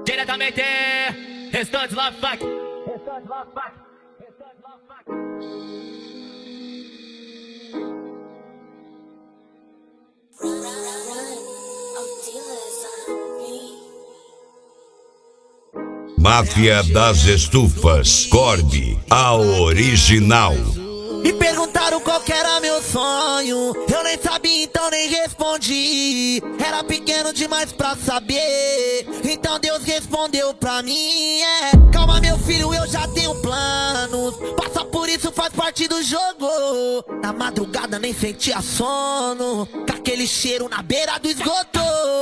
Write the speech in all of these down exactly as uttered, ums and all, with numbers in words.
Diretamente, Restante Love Fuck. Restante Love Fuck. Restante Love Fuck. Máfia das Estufas, Corby, a original. Me perguntaram qual que era meu sonho, eu nem sabia, então nem respondi. Era pequeno demais pra saber, então Deus respondeu pra mim. É, calma meu filho, eu já tenho planos, passa por isso, faz parte do jogo. Na madrugada nem sentia sono, com aquele cheiro na beira do esgoto.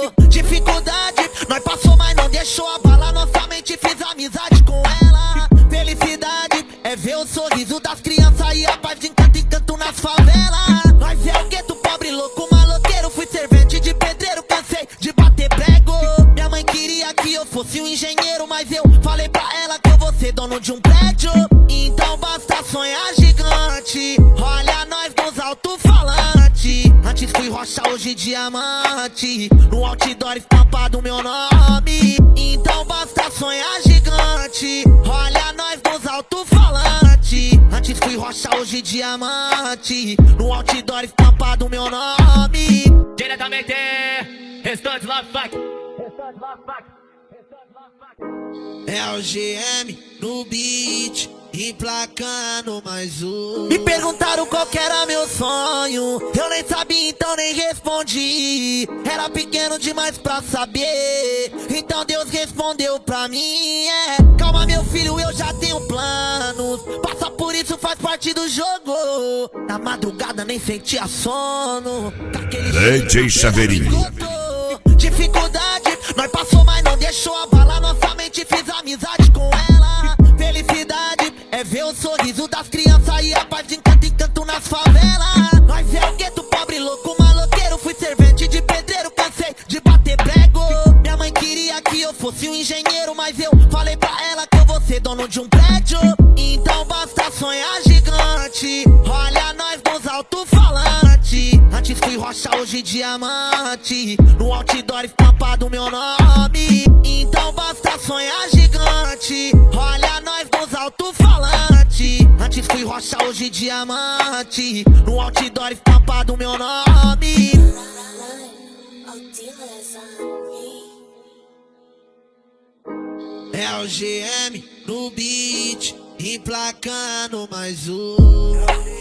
Dificuldade, nós passou, mas não deixou abalar nossa mente, fiz amizade com ela. Felicidade é ver o sorriso das crianças e a paz de encanto em canto nas favelas. Nós é o gueto, pobre, louco, maloqueiro. Fui servente de pedreiro, cansei de bater prego. Minha mãe queria que eu fosse um engenheiro, mas eu falei pra ela que eu vou ser dono de um prédio. Então basta sonhar gigante, olha nós nos alto-falantes. Antes fui rocha, hoje diamante, no outdoor estampado meu nome. Então basta sonhar gigante, olha nós nos alto-falantes. Antes fui rocha, hoje diamante, no outdoor estampado meu nome. Diretamente, Restante Love Fuck. Restante Love Fuck. Restante Love Fuck. É o G M no beat, emplacando mais um. Me perguntaram qual que era meu sonho, eu nem sabia, então nem respondi. Era pequeno demais pra saber, então Deus respondeu pra mim. É, calma meu filho, eu já tenho planos, passa por isso, faz parte do jogo. Na madrugada nem sentia sono, com aquele D J Chaveirinho. Dificuldade, nós passou, mas não deixou abalar nossa mente, fiz amizade com ela. Felicidade é ver o sorriso das crianças e a paz de encanto em canto nas favelas. Nós é o gueto, pobre, louco, maloqueiro. Fui servente de pedreiro, cansei de bater prego. Minha mãe queria que eu fosse um engenheiro, mas eu falei pra ela que eu vou ser dono de um prédio. Então basta sonhar gigante, olha nós nos alto-falantes. Antes fui rocha, hoje diamante, no outdoor estampado meu nome. Então basta sonhar gigante, olha nós nos alto-falantes. Antes fui rocha, hoje diamante, no outdoor estampado meu nome. É o G M no beat, emplacando mais um.